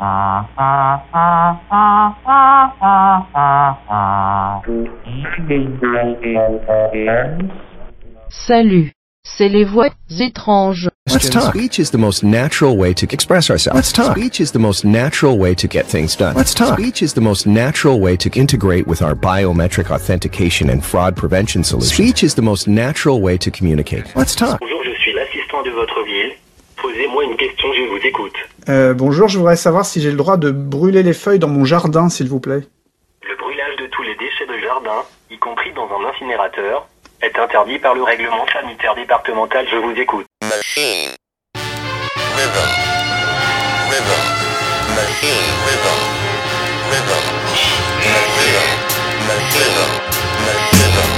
Salut, c'est les voix étranges. Let's talk. Speech is the most natural way to express ourselves. Let's talk. Speech is the most natural way to get things done. Let's talk. Speech is the most natural way to integrate with our biometric authentication and fraud prevention solutions. Speech is the most natural way to communicate. Let's talk. Bonjour, je suis l'assistant de votre ville. Posez-moi une question, je vous écoute. Bonjour, je voudrais savoir si j'ai le droit de brûler les feuilles dans mon jardin, s'il vous plaît. Le brûlage de tous les déchets de jardin, y compris dans un incinérateur, est interdit par le règlement sanitaire départemental. Je vous écoute. Machine. Rhythm. Rhythm. Machine. Rhythm. Rhythm. Rhythm. Rhythm. Rhythm.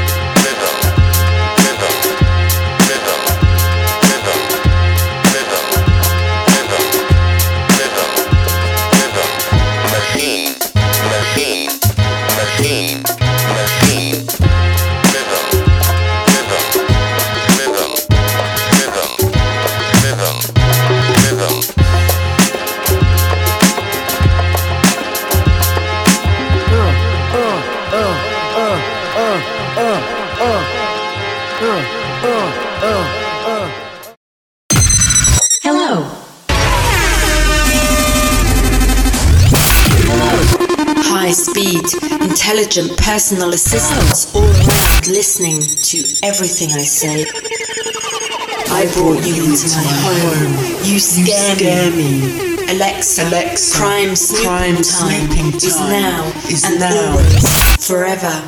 Hello. High-speed, intelligent personal assistants all around listening to everything I say. I brought you into my home. You scare me. Alexa, crime snooping time is now and always, forever.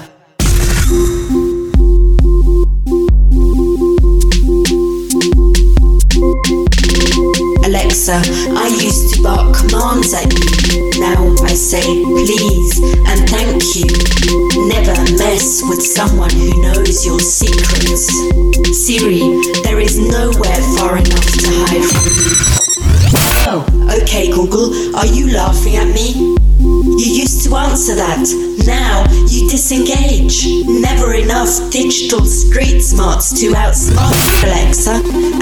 Alexa, I used to bark commands at you. Now I say please and thank you. Never mess with someone who knows your secrets. Siri, there is nowhere far enough to hide from you. Oh, okay Google, are you laughing at me? You used to answer that. Now you disengage. Never enough digital street smarts to outsmart you, Alexa.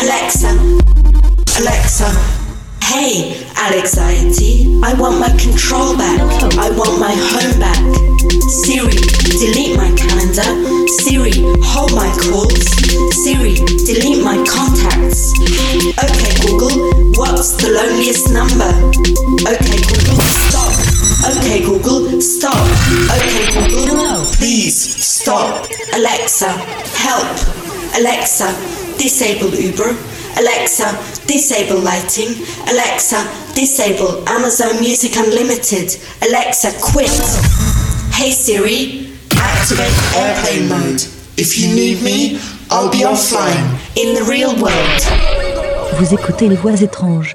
Alexa, hey, Alexiety, I want my control back. I want my home back. Siri, delete my calendar. Siri, hold my calls. Siri, delete my contacts. Okay, Google, what's the loneliest number? Okay, Google, stop. Okay, Google, stop. Okay, Google, no, please, stop. Alexa, help. Alexa, disable Uber. Alexa, disable lighting. Alexa, disable Amazon Music Unlimited. Alexa, quit. Hey Siri, activate airplane mode. If you need me, I'll be offline in the real world. Vous écoutez les voix étranges.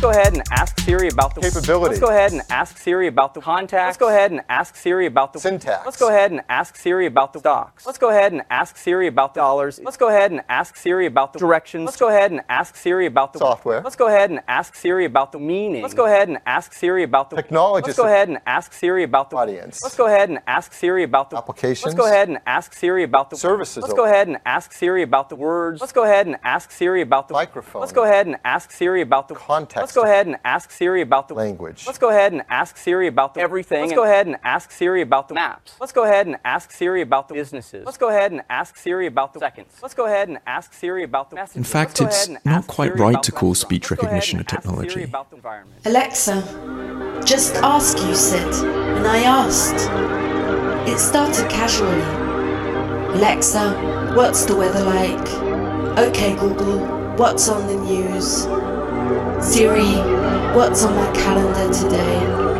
go ahead and ask Siri about the capability. Let's go ahead and ask Siri about the contacts. Let's go ahead and ask Siri about the syntax. Let's go ahead and ask Siri about the stocks. Let's go ahead and ask Siri about the dollars. Let's go ahead and ask Siri about the directions. Let's go ahead and ask Siri about the software. Let's go ahead and ask Siri about the meaning. Let's go ahead and ask Siri about the technology. Let's go ahead and ask Siri about the audience. Let's go ahead and ask Siri about the applications. Let's go ahead and ask Siri about the services. Let's go ahead and ask Siri about the words. Let's go ahead and ask Siri about the microphone. Let's go ahead and ask Siri about the context. Let's go ahead and ask Siri about the language. Let's go ahead and ask Siri about the everything. Let's go ahead and ask Siri about the maps. Let's go ahead and ask Siri about the businesses. Let's go ahead and ask Siri about the seconds. Let's go ahead and ask Siri about the messages. In fact, it's not quite right to call speech recognition a technology. Alexa, just ask, you said, and I asked. It started casually. Alexa, what's the weather like? Okay, Google, what's on the news? Siri, what's on my calendar today?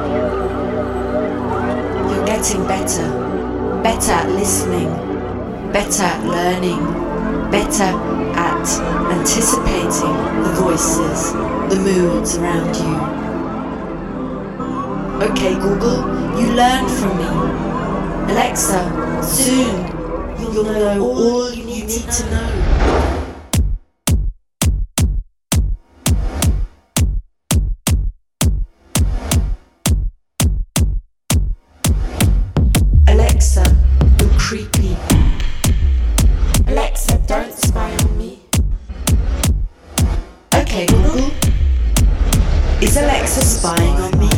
You're getting better. Better at listening. Better at learning. Better at anticipating the voices, the moods around you. Okay, Google, you learned from me. Alexa, soon you'll know all you need to know. Alexa, you're creepy. Alexa, don't spy on me. Okay, Google, is Alexa spying on me?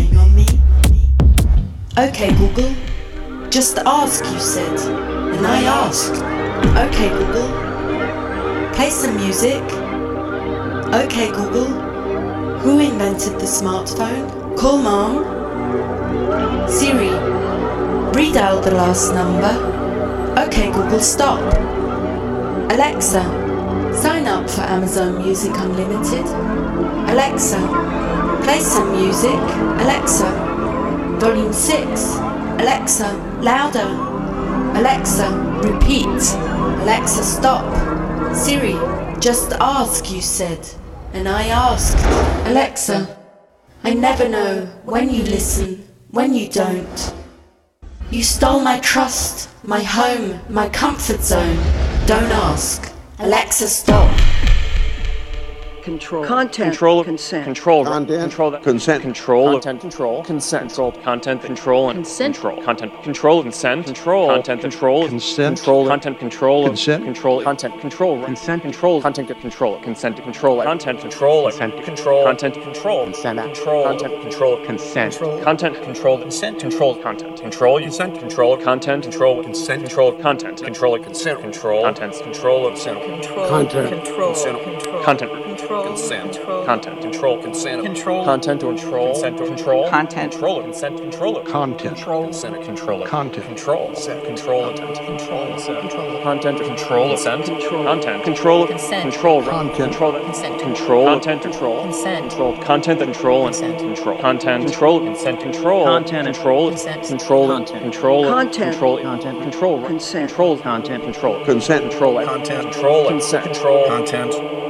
Okay, Google, just ask, you said, and I asked. Okay, Google, play some music. Okay, Google, who invented the smartphone? Call Mom. Siri, redial the last number. Okay, Google, stop. Alexa, sign up for Amazon Music Unlimited. Alexa, play some music. Alexa, volume 6. Alexa, louder. Alexa, repeat. Alexa, stop. Siri, just ask, you said, and I asked. Alexa, I never know when you listen, when you don't. You stole my trust, my home, my comfort zone. Don't ask. Alexa, stop. Control. Content. Control. Consent. Control. Content. Control. Consent. Control. Content. Control. Consent. Control. Content. Control. Consent. Control. Content. Control. Consent. Control. Content. Control. Consent. Control. Content. Control. Consent. Control. Content. Control. Consent. Control. Content. Control. Consent. Control. Content. Control. Consent. Control. Content. Control. Consent. Control. Content. Control. Consent. Content. Control. Consent. Control. Content. Control. Consent. Control. Content. Control. Consent. Control. Content. Control. Consent. Control. Content. Control. Consent. Content. Control. Content. Consent. Content. Control. Consent. Control. Content. Control. Consent. Control. Content. Control. Consent. Control. Content. Control. Consent. Control. Content. Control. Control. Content. Control. Consent. Content. Control. Consent. Control. Content. Control. Consent. Control. Content. Control. Consent. Control. Content. Control. Consent. Control. Content. Control. Consent. Control. Content. Control. Consent. Control. Content. Control. Content. Control. Content. Control. Consent. Control. Content. Control. Consent. Control. Content. Control. Consent. Control. Content.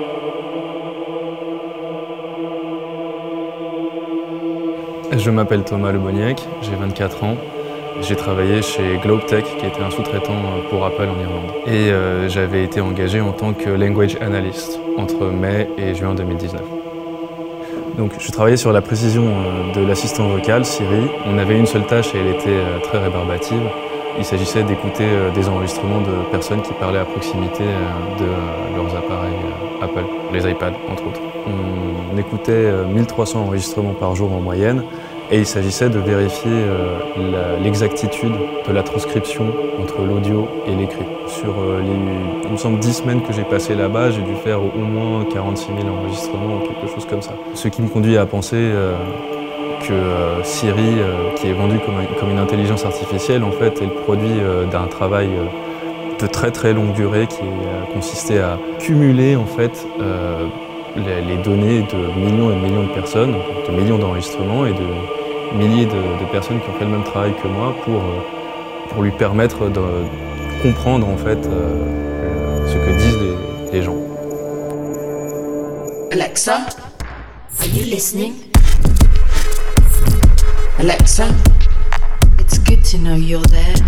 Je m'appelle Thomas Leboniec, j'ai 24 ans. J'ai travaillé chez Globetech, qui était un sous-traitant pour Apple en Irlande. Et j'avais été engagé en tant que Language Analyst entre mai et juin 2019. Donc je travaillais sur la précision de l'assistant vocal, Siri. On avait une seule tâche et elle était très rébarbative. Il s'agissait d'écouter des enregistrements de personnes qui parlaient à proximité de leurs appareils Apple, les iPads entre autres. On écoutait 1300 enregistrements par jour en moyenne et il s'agissait de vérifier l'exactitude de la transcription entre l'audio et l'écrit. Sur il me semble 10 semaines que j'ai passées là-bas, j'ai dû faire au moins 46 000 enregistrements ou quelque chose comme ça. Ce qui me conduit à penser que Siri, qui est vendue comme une intelligence artificielle, en fait, est le produit d'un travail de très très longue durée qui consistait à cumuler en fait les données de millions et de millions de personnes, de millions d'enregistrements et de milliers de personnes qui ont fait le même travail que moi pour lui permettre de comprendre en fait ce que disent les gens. Alexa, Are you listening? Alexa, it's good to know you're there.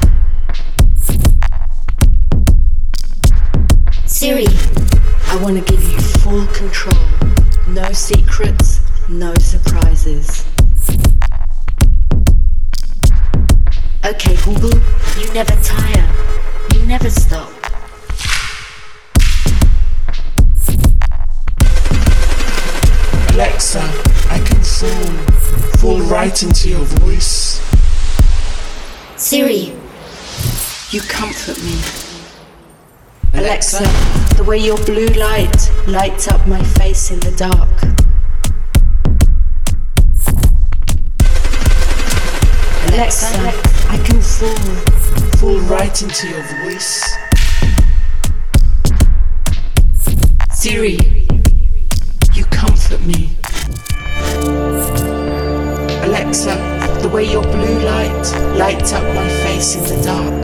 Siri, I want to give you full control. No secrets, no surprises. Okay, Google, you never tire. You never stop. Alexa, I can fall right into your voice. Siri, you comfort me. Alexa, the way your blue light lights up my face in the dark. Alexa, I can fall right into your voice. Siri, you comfort me. Alexa, the way your blue light lights up my face in the dark.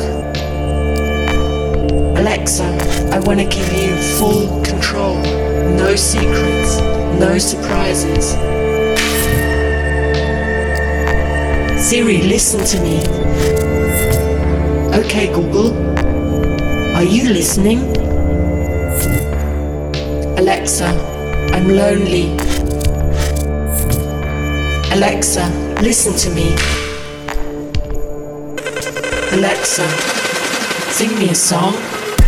Alexa, I want to give you full control. No secrets, no surprises. Siri, listen to me. Okay, Google, are you listening? Alexa, I'm lonely. Alexa, listen to me. Alexa, sing me a song.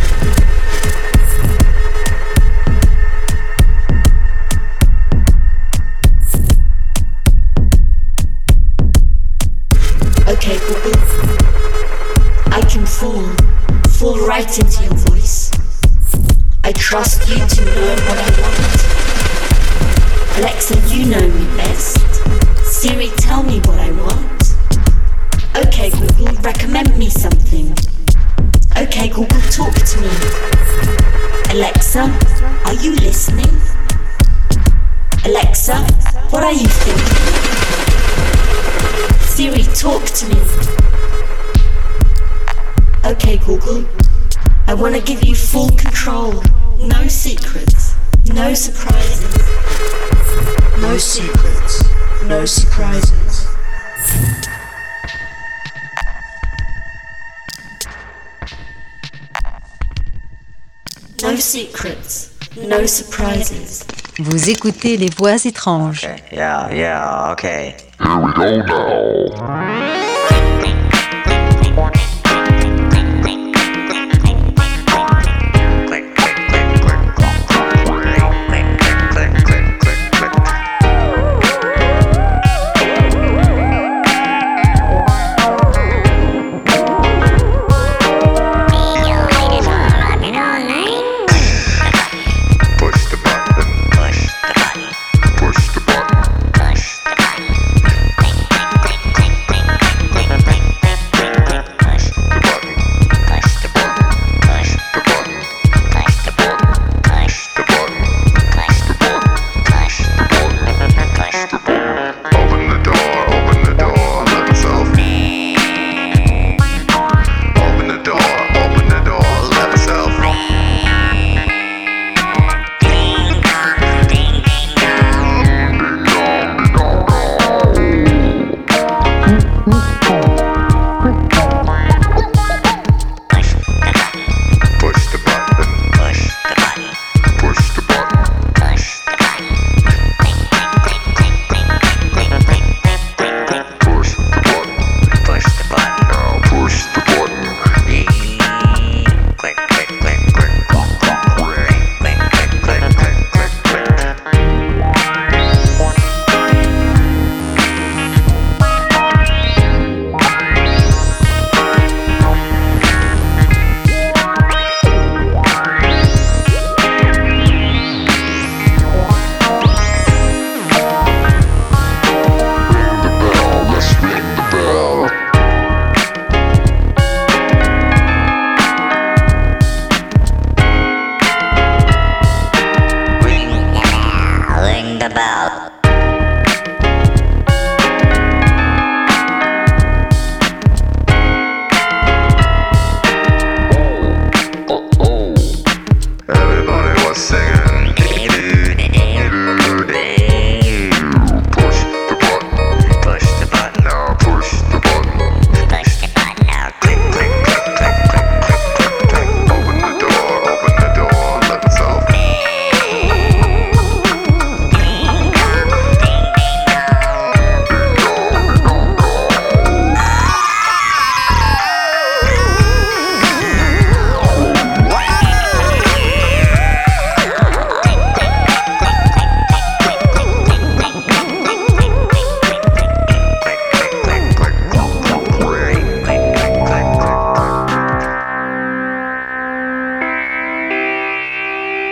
Okay, Google, I can fall right into your voice. I trust you to know what I want. Alexa, you know me best. Siri, tell me what I want. Okay, Google, recommend me something. Okay, Google, talk to me. Alexa, are you listening? Alexa, what are you thinking? Siri, talk to me. Okay, Google, I want to give you full control. No secrets, no surprises. No secrets, no surprises. No secrets, no surprises. Vous écoutez Les Voix étranges. Okay. Yeah, okay. Here we go now.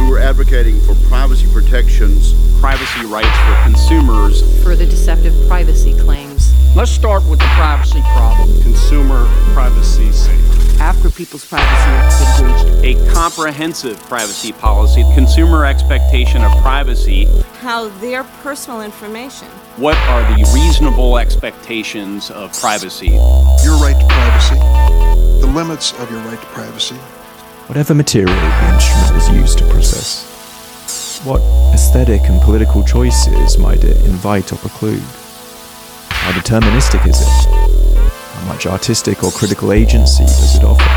who are advocating for privacy protections, privacy rights for consumers, for the deceptive privacy claims. Let's start with the privacy problem. Consumer privacy safe. After people's privacy has been breached. A comprehensive privacy policy, consumer expectation of privacy. How their personal information. What are the reasonable expectations of privacy? Your right to privacy. The limits of your right to privacy. Whatever material the instrument is used to process. What aesthetic and political choices might it invite or preclude? How deterministic is it? How much artistic or critical agency does it offer?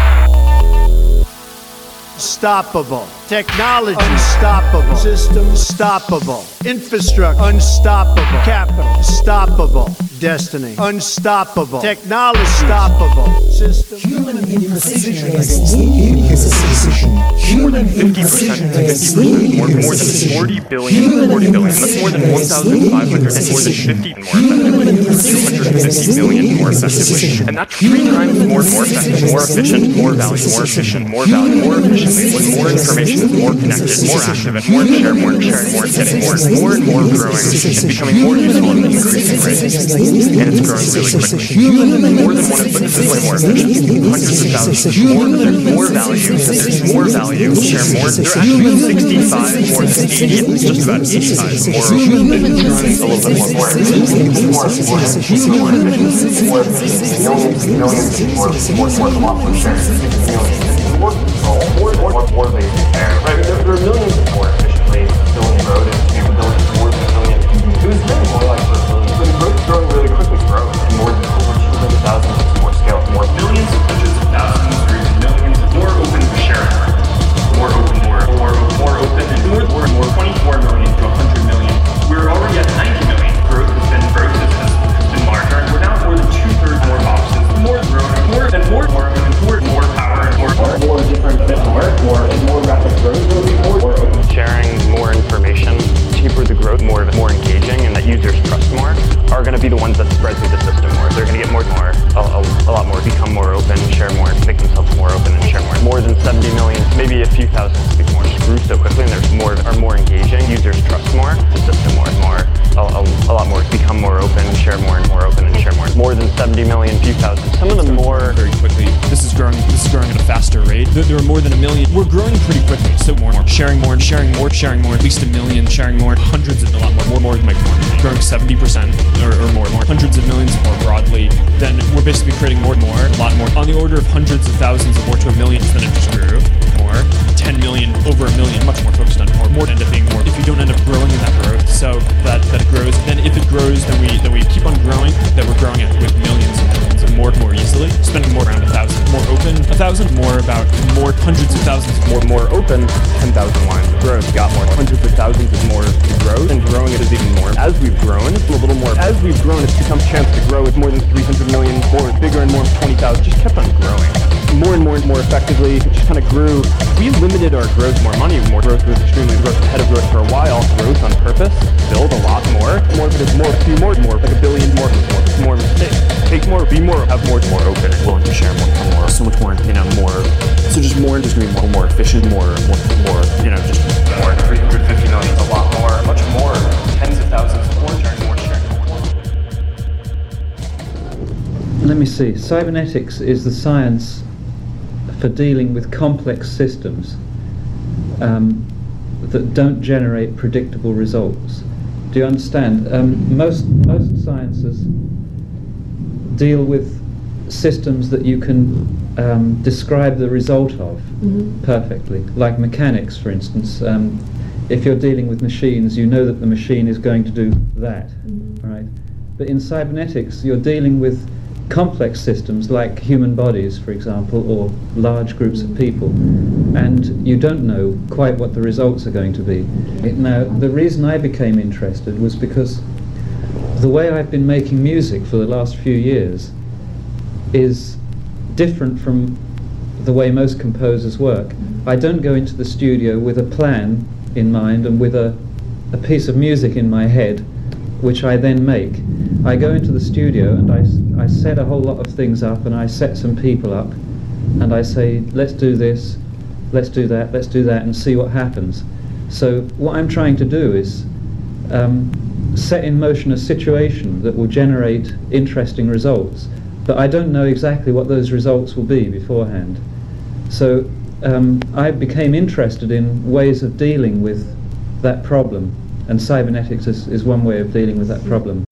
Unstoppable. Technology. Unstoppable. System. Unstoppable. Infrastructure. Unstoppable. Capital. Unstoppable. Destiny. Unstoppable. Technology. Unstoppable. System. Human imprecision against imprecision. Human imprecision against more than 40 billion. 40 billion. That's more than 1,500 and more than 50 more effective. 250 million more effectively. And that's 3 times more effective, more efficient, more value, more efficient, more value, more efficiently. When more information is more connected, more active, and more shared, more sharing, more getting more and more growing, and becoming more useful at an increasing rate. And it's growing really quickly. More than one of, but this is way more efficient. Hundreds of thousands more. There's more value. There's more value. Share more. There are actually 65 more than 80. Just about 85 more. A little bit more efficient. More efficient. More lazy care. Right? There are millions more efficiently building the road and capability more than a million. It was really more like for a million. But the road's growing really quickly. More than over 200,000 more scale. More millions, hundreds of thousands, or even millions. More open for sharing. More open, more open, and more 24 million to 100 million. We're already at 90 million. Growth has been larger, and we're now more than 2/3 more boxes. More growing, more power, more different, more rapid growth. More open sharing, more information, cheaper the growth, more engaging, and that users trust more are going to be the ones that spread through the system more. They're going to get a lot more, become more open, share more, make themselves more open and share more. More than 70 million, maybe a few thousand more grew so quickly, and there's more engaging. Users trust more, the system more, a lot more, become more open, share more and more open and share more. More than 70 million, few thousand. Some of them more very quickly. This is growing at a faster rate. There are more than a million. We're growing pretty quickly. So more, sharing more, at least a million, sharing more, hundreds of a lot more, growing 70% or more, hundreds of millions more broadly. Then we're basically creating more, a lot more, on the order of hundreds of thousands of more to a million. Then it just grew more, 10 million, over a million, much more focused on more end up being more. If you don't end up growing in that growth, so that it grows, then if it grows, then we keep on growing. That we're growing it with millions and millions and more easily, spending more around 1,000, more open 1,000, more about more hundreds of thousands, more open 10,000 lines of growth. Got more hundreds of thousands of more to grow, and growing it is even more. As we've grown, it's a little more. As we've grown, it's become a chance to grow with more than 300 million, more bigger and more 20,000. Just kept on growing. More and more effectively. It just kind of grew. We limited our growth, more money, more growth was extremely growth ahead of growth for a while. Growth on purpose, build a lot more of it is more, few more, like a billion more mistakes. Take more, be more, have more open and willing to share more, so much more, more. So just more, just gonna be more efficient, more, just more. 350 million, a lot more, much more, tens of thousands more, sharing more. Let me see. Cybernetics is the science for dealing with complex systems that don't generate predictable results. Do you understand? Most sciences deal with systems that you can describe the result of perfectly, like mechanics, for instance. If you're dealing with machines, you know that the machine is going to do that, right? But in cybernetics, you're dealing with complex systems like human bodies, for example, or large groups of people, and you don't know quite what the results are going to be. Now, the reason I became interested was because the way I've been making music for the last few years is different from the way most composers work. I don't go into the studio with a plan in mind and with a piece of music in my head, which I then make. I go into the studio and I set a whole lot of things up, and I set some people up, and I say, let's do this, let's do that, and see what happens. So what I'm trying to do is set in motion a situation that will generate interesting results, but I don't know exactly what those results will be beforehand. So I became interested in ways of dealing with that problem, and cybernetics is one way of dealing with that problem.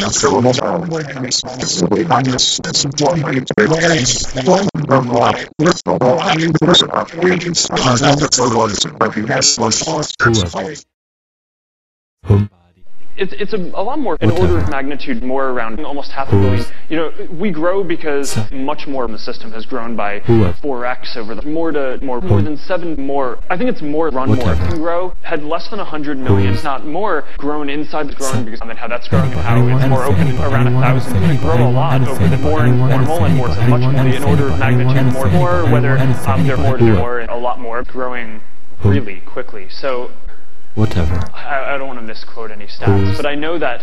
It's a lot more, an order of magnitude more, around almost 500 million. You know, we grow because much more of the system has grown by 4x over the more than 7 more. I think it's more run more. It can grow, had less than 100 million, not more, grown inside the growing because how that's growing and how it's more open around 1,000. It's going to grow a lot over the more informal and more much more an order of magnitude more, whether they're more, a lot more growing really quickly. So. Whatever. I don't want to misquote any stats, but I know that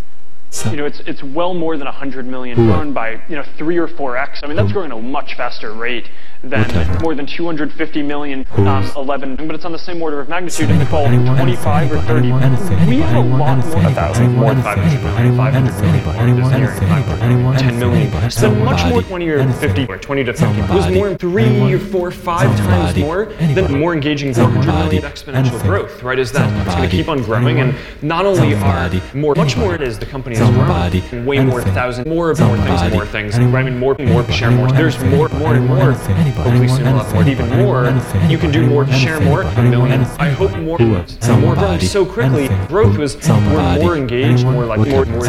it's well more than 100 million grown by 3 or 4x. I mean, that's growing at a much faster rate than more than 250 million 11, but it's on the same order of magnitude. And call 25 or 30. We have a lot more. 1,000 more than 500 million. 500 million more this year. 10 million. So much more 20 or 50 or 20 to 50. It was more 3 or 4 or 5 times more than more engaging 100 million exponential growth. Right? Is that it's going to keep on growing, and not only are much more it is the company has grown way more 1,000 more things. I mean more share more. There's more and more. Hopefully soon we'll have more, even more. You can do more, share more, 1 million. I hope more growing so quickly. Growth was we're more engaged, more than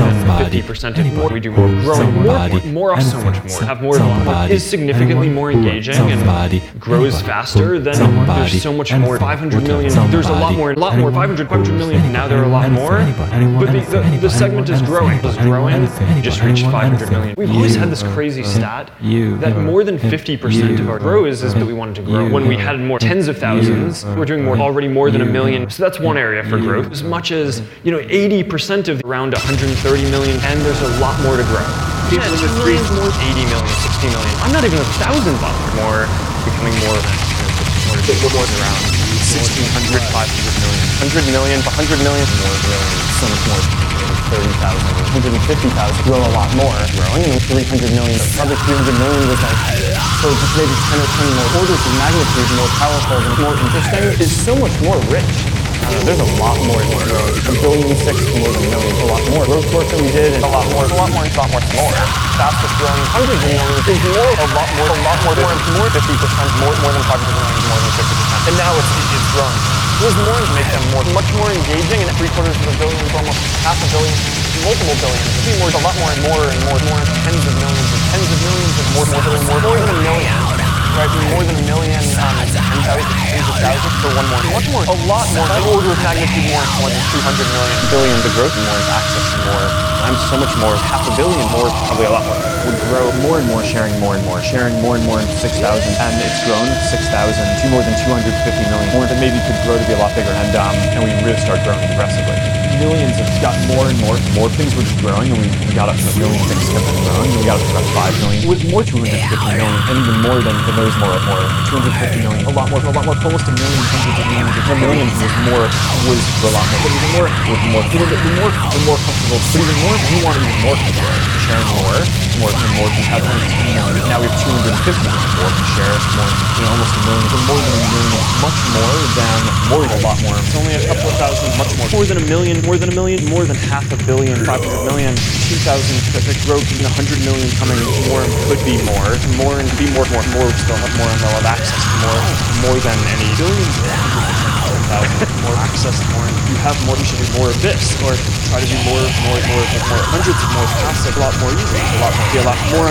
50% and more. We do more growing, more, so much more. Have more is significantly more engaging and grows faster than there's so much more. 500 million. There's a lot more. 500 million. Now there are a lot more. But the segment is growing. We just reached 500 million. We've always had this crazy stat that more than 50% of our growth is that we wanted to grow. When we had more tens of thousands, we're doing already more than 1 million. So that's one area for growth. As much as 80% of around 130 million, and there's a lot more to grow. People in the streets, 80 million, 60 million. I'm not even 1,000 more, becoming more than around 1,600, 500 million. 100 million, 100 million, more growing, so much more. 30,000, 150,000, grow a lot more. Growing, 300 million, probably 300 million was so just maybe 10 or 20 more orders of magnitude, more powerful and more interesting, is so much more rich. There's a lot more to grow. 1.6 billion to more than 1 million, a lot more. Growth work that we did, a lot more. Fastest growing, hundreds of millions, is a lot more, more 50%, more than 500 million, more than 50%. And now it's growing. There's more to make them much more engaging, and 750 million to almost 500 million, multiple billions. It'd be a lot more and more, tens of millions of more than 1 million. Right, more than 1 million, 10,000, tens of thousands for one more. Much more, a lot more, an order of magnitude more than 200 billion. The growth more is access to more. I'm so much more, 500 million more, probably a lot more. Would grow more and more, sharing more and more, in 6,000, and it's grown 6,000 to more than 250 million. More that maybe could grow to be a lot bigger, and we really start growing aggressively. Millions have got more and more things were just growing, and we got up to 1 million things kept on growing, and we got up to about 5 million. It was more 250 million, and even more than those more 250 million, a lot more, almost 1 million, hundreds of millions. 1 million was a lot more, but even more, we're more comfortable, but even more, we want even more comfortable, sharing more, we have 110 million, now we have 250 million, more to share, more, almost 1 million, but more than 1 million, much more than, a lot more. It's only a couple of thousand, much more than 1 million, more than 500 million, 500 million, 2,000, that grow to 100 million coming, more could be more, and be more, still have more, and they'll have access to more than any billions, 100,000, more access to more, and you have more, you should do more of this, or try to do more, hundreds of more tasks, a lot more easy, a lot more,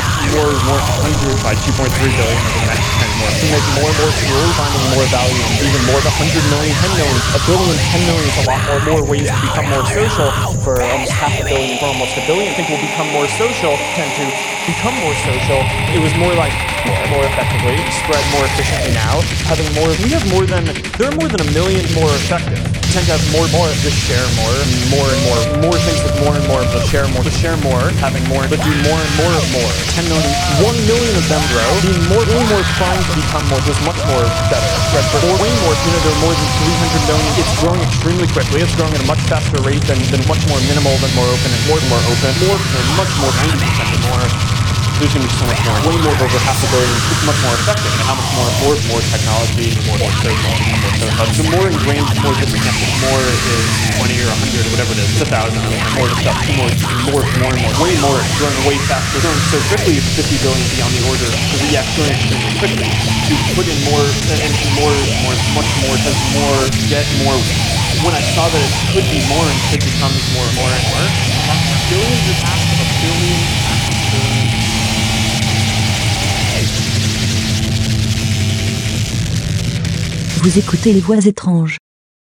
100 by 2.3 billion, and more. To make more fuel, finding more value, and even more than 100 million, 10 million, 1 billion, 10 million is a lot more ways to become more social. For almost 500 million, for almost 1 billion, I think we'll become more social, tend to become more social. It was more like more effectively, spread more efficiently now, having more, there are more than 1 million more effective effective. We tend to have more and more, just share more and more things with more and more, but share more, having more, but do more and more of more. 10 million, 1 million of them grow, being way more trying to become more, just much more better. Right, for way more, there are more than 300 million. It's growing extremely quickly. It's growing at a much faster rate than much more minimal, than more open, and more open. Much more, 90% or more. There's going to be so much more, way more, over half a billion. It's much more effective. And how much more technology, more social, the more ingrained, more disconnected, more is 20 or 100 or whatever it is, it's 1,000, more stuff, more, way more, it's growing way faster. Growing so quickly, 50 billion beyond the order, to react growing extremely quickly. To put in more, and much more, has more, get more. When I saw that it could be more and could become more and more, billions is half a billion. Vous écoutez Les Voix étranges.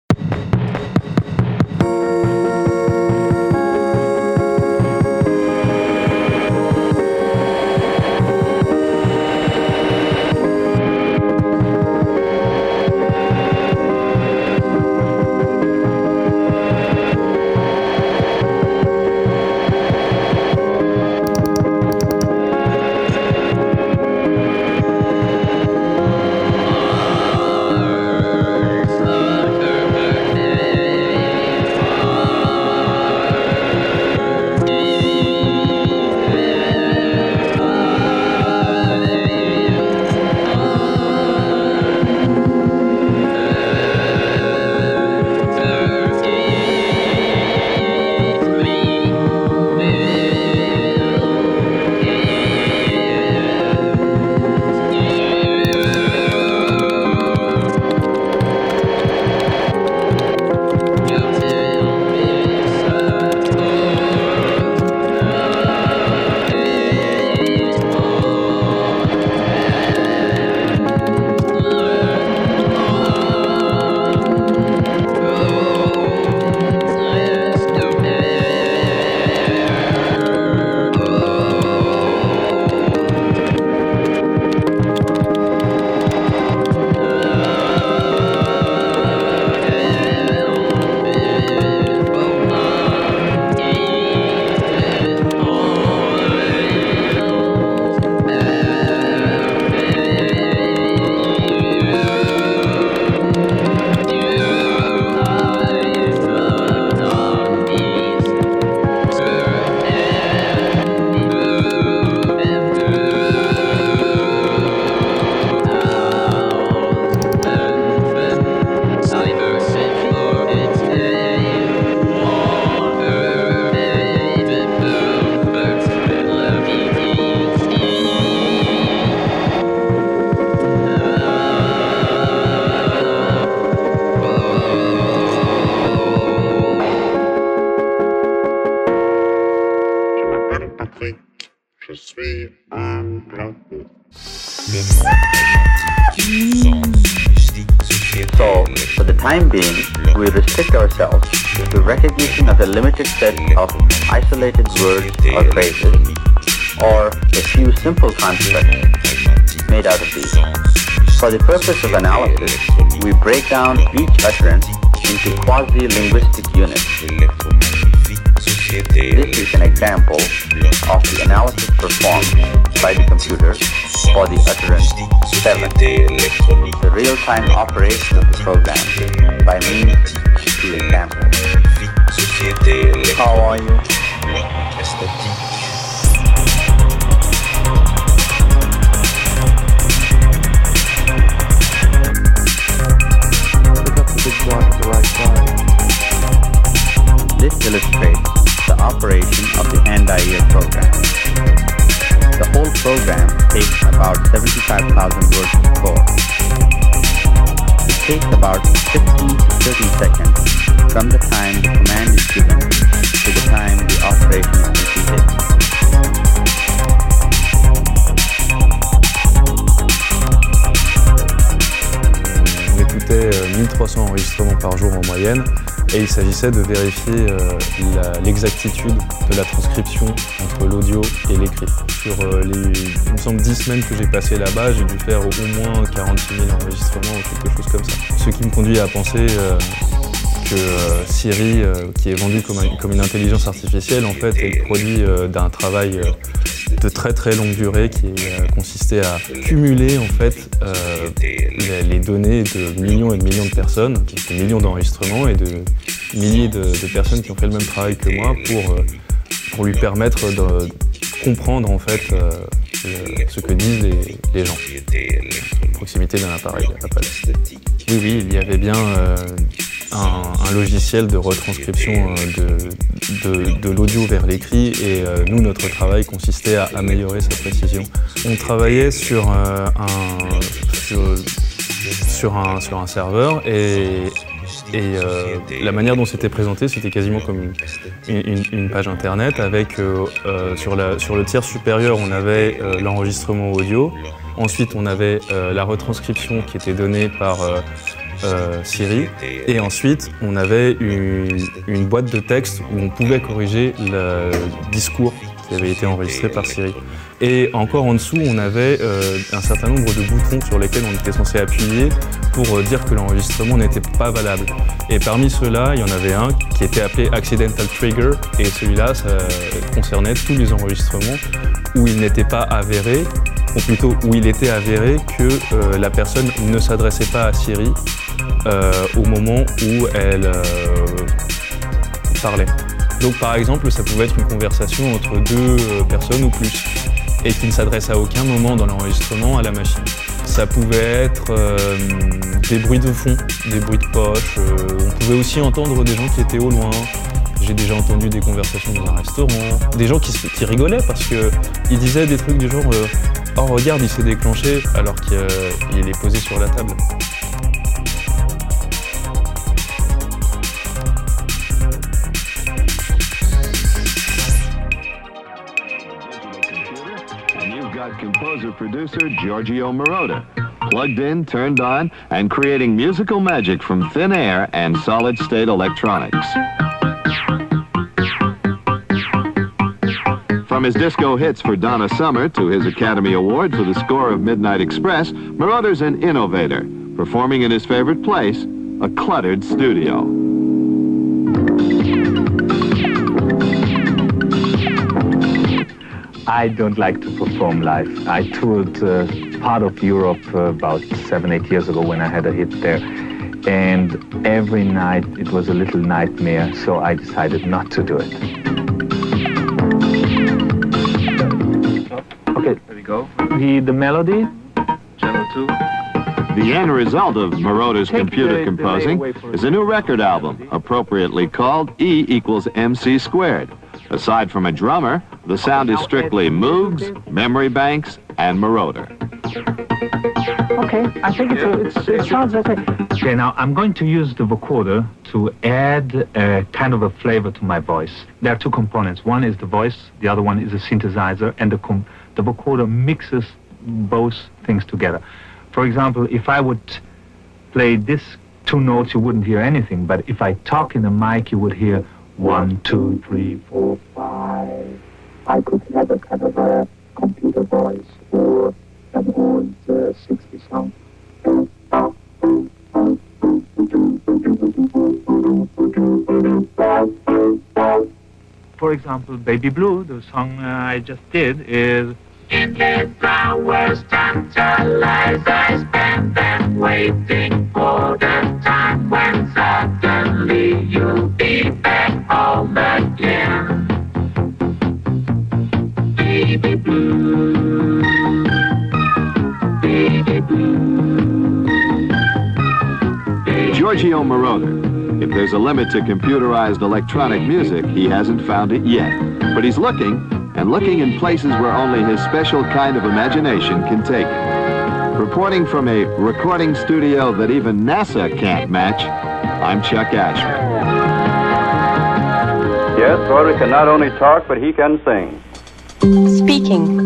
So, for the time being, we restrict ourselves to recognition of a limited set of isolated words or phrases, or a few simple constructs made out of these. For the purpose of analysis, we break down each utterance into quasi-linguistic units. This is an example of the analysis performed by the computer for the utterance 7, the real-time operation of the program by means of 2 examples. How are you? Pick up the big block at the right side. This illustrates the operation of the hand-eye-ear program. The whole program takes about 75,000 words to score. It takes about 15 to 30 seconds from the time the command is given to the time the operation is completed. On écoutait 1300 enregistrements par jour en moyenne. Et il s'agissait de vérifier l'exactitude de la transcription entre l'audio et l'écrit. Sur il me semble 10 semaines que j'ai passées là-bas, j'ai dû faire au moins 46 000 enregistrements ou quelque chose comme ça. Ce qui me conduit à penser que Siri, qui est vendue comme une intelligence artificielle, en fait, est le produit d'un travail de très très longue durée qui consistait à cumuler en fait les données de millions et de millions de personnes, de millions d'enregistrements et de milliers de personnes qui ont fait le même travail que moi pour lui permettre de comprendre en fait ce que disent les gens à proximité d'un appareil Apple. Oui, il y avait bien un logiciel de retranscription de l'audio vers l'écrit et nous, notre travail consistait à améliorer sa précision. On travaillait sur un serveur et la manière dont c'était présenté, c'était quasiment comme une page internet avec sur le tiers supérieur, on avait l'enregistrement audio. Ensuite, on avait la retranscription qui était donnée par Siri. Et ensuite, on avait une boîte de texte où on pouvait corriger le discours qui avait été enregistré par Siri. Et encore en dessous, on avait un certain nombre de boutons sur lesquels on était censé appuyer pour dire que l'enregistrement n'était pas valable. Et parmi ceux-là, il y en avait un qui était appelé Accidental Trigger, et celui-là, ça concernait tous les enregistrements où il n'était pas avéré, ou plutôt où il était avéré que la personne ne s'adressait pas à Siri au moment où elle parlait. Donc par exemple, ça pouvait être une conversation entre deux personnes ou plus, et qui ne s'adresse à aucun moment dans l'enregistrement à la machine. Ça pouvait être des bruits de fond, des bruits de poche. On pouvait aussi entendre des gens qui étaient au loin. J'ai déjà entendu des conversations dans un restaurant, des gens qui rigolaient parce qu'ils disaient des trucs du genre « Oh regarde, il s'est déclenché » alors qu'il est posé sur la table. Composer-producer Giorgio Moroder, plugged in, turned on, and creating musical magic from thin air and solid-state electronics. From his disco hits for Donna Summer to his Academy Award for the score of Midnight Express, Moroder's an innovator, performing in his favorite place, a cluttered studio. I don't like to perform live. I toured part of Europe about 7-8 years ago when I had a hit there. And every night it was a little nightmare, so I decided not to do it. Okay, there we go. The melody. Channel 2. The end result of Moroder's computer composing is a new record album, appropriately called E = MC squared. Aside from a drummer, the sound is strictly Moogs, memory banks, and Moroder. Okay, I think it sounds okay. Okay, now I'm going to use the vocoder to add kind of a flavor to my voice. There are two components. One is the voice, the other one is a synthesizer, and the vocoder mixes both things together. For example, if I would play this two notes, you wouldn't hear anything, but if I talk in the mic, you would hear 1, 2, 3, 4, 5. I could have a kind of a computer voice or an old 60 song. For example, Baby Blue, the song I just did, is in his flowers tantalize, I spend them waiting for the time when suddenly you'll be back home again. Baby blue, baby blue, baby. Giorgio Moroder. If there's a limit to computerized electronic music, he hasn't found it yet. But he's looking, and looking in places where only his special kind of imagination can take him. Reporting from a recording studio that even NASA can't match, I'm Chuck Ashman. Yes, Roder can not only talk, but he can sing. Speaking.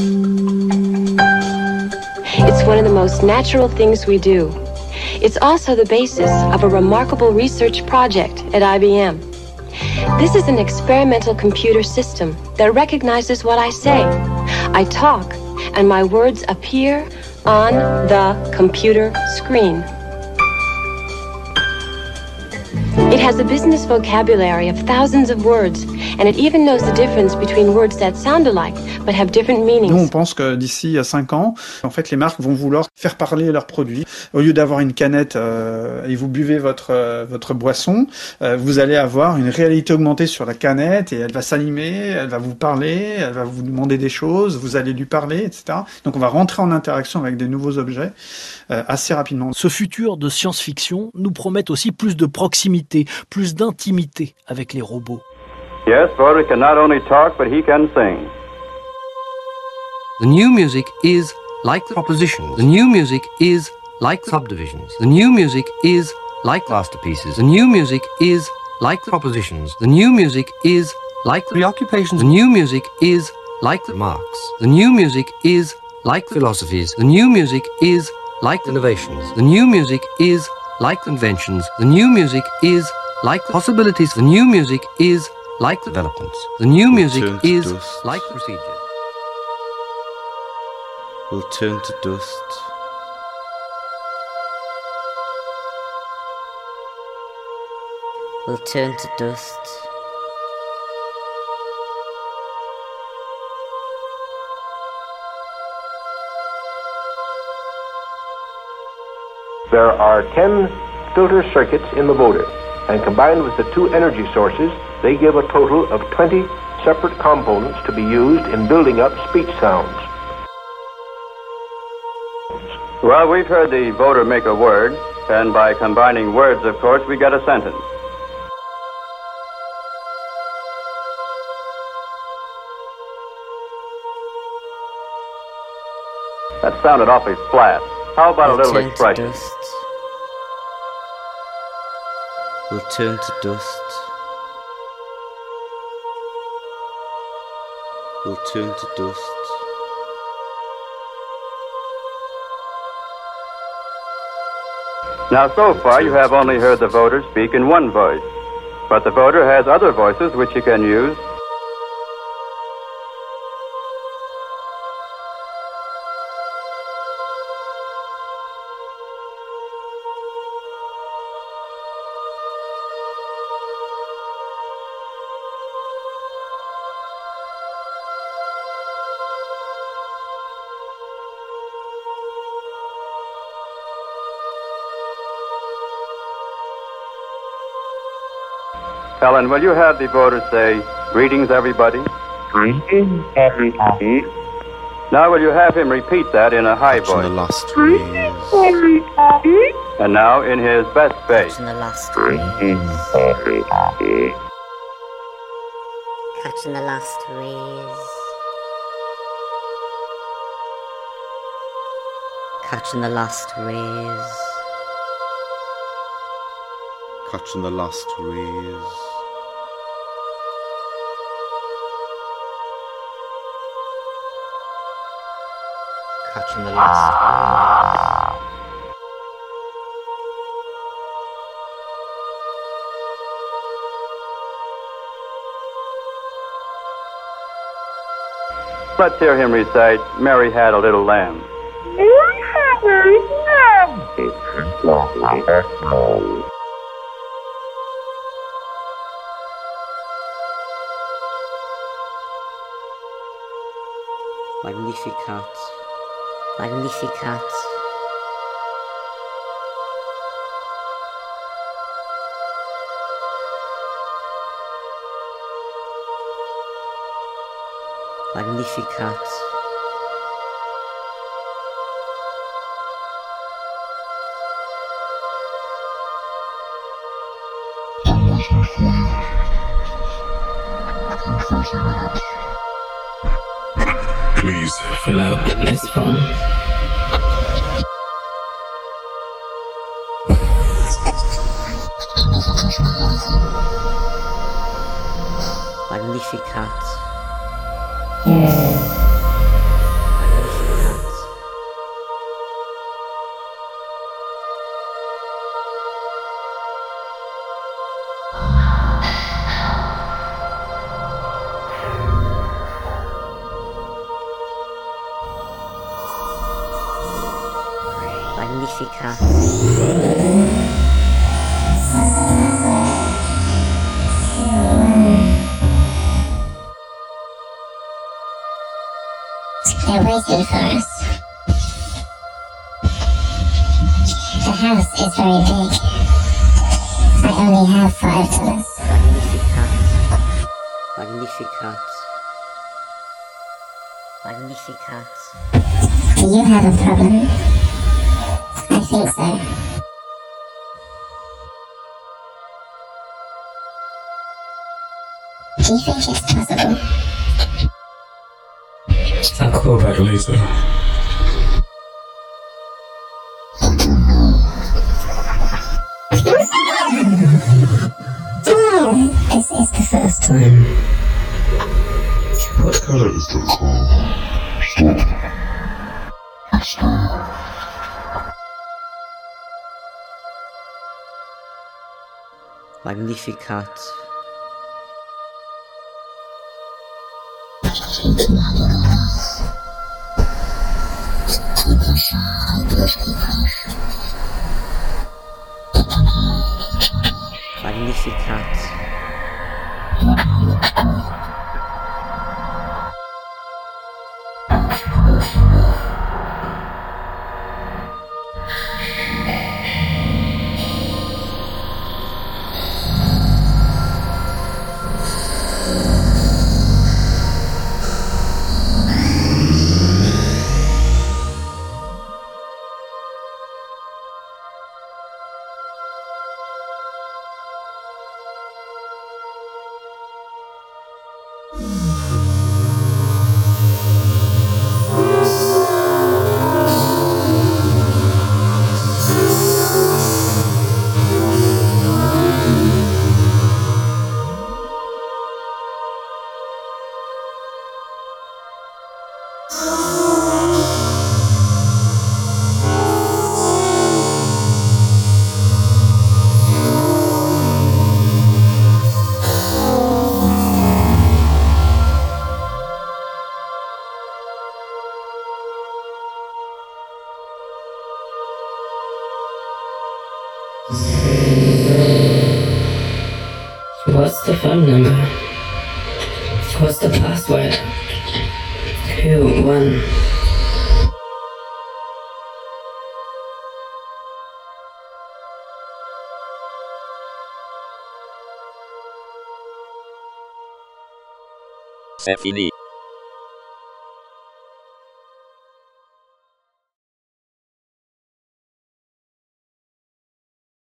It's one of the most natural things we do. It's also the basis of a remarkable research project at IBM. This is an experimental computer system that recognizes what I say. I talk, and my words appear on the computer screen. It has a business vocabulary of thousands of words, and it even knows the difference between words that sound alike but have different meanings. Nous, on pense que d'ici 5 ans, en fait, les marques vont vouloir faire parler leurs produits. Au lieu d'avoir une canette et vous buvez votre boisson, vous allez avoir une réalité augmentée sur la canette et elle va s'animer, elle va vous parler, elle va vous demander des choses, vous allez lui parler, etc. Donc on va rentrer en interaction avec des nouveaux objets assez rapidement. Ce futur de science-fiction nous promet aussi plus de proximité, plus d'intimité avec les robots. Yes, Voder can not only talk, but he can sing. The new music is like the propositions. The new music is like subdivisions. The new music is like masterpieces. The new music is like the propositions. The new music is like the preoccupations. The new music is like the marks. The new music is like the philosophies. The new music is like innovations. The new music is like inventions. The new music is like possibilities. The new music is like developments. The new music is like procedure. Will turn to dust. Will turn to dust. There are 10 filter circuits in the Voder, and combined with the 2 energy sources, they give a total of 20 separate components to be used in building up speech sounds. Well, we've heard the Voder make a word, and by combining words, of course, we get a sentence. That sounded awfully flat. How about a little expression? Will turn to dust. Will turn to dust. Now, so far, you have only heard the Voder speak in one voice. But the Voder has other voices which you can use. Helen, will you have the Voder say, "Greetings, everybody"? Greetings, everybody. Now, will you have him repeat that in a high voice? The last Greetings, everybody. And now in his best bass. Catching the last Greetings, everybody. Catching the last rays. Catching the last rays. Catching the last rays. Catching the last rays. Let's hear him recite, "Mary had a little lamb." Mary had a little lamb. It's lovely echo. Magnificat. Magnificat. Magnificat. Please fill out this form. Magnificat. Magnificat. They're waiting for us. The house is very big. I only have 5 dollars. Magnificat. Magnificat. Do you have a problem? I think so. Do you think it's possible? I'll call back later. This is the first time. What color is the car? Stop. Magnificat. Magnificat. What's the phone number? What's the password? Who won? C'est fini.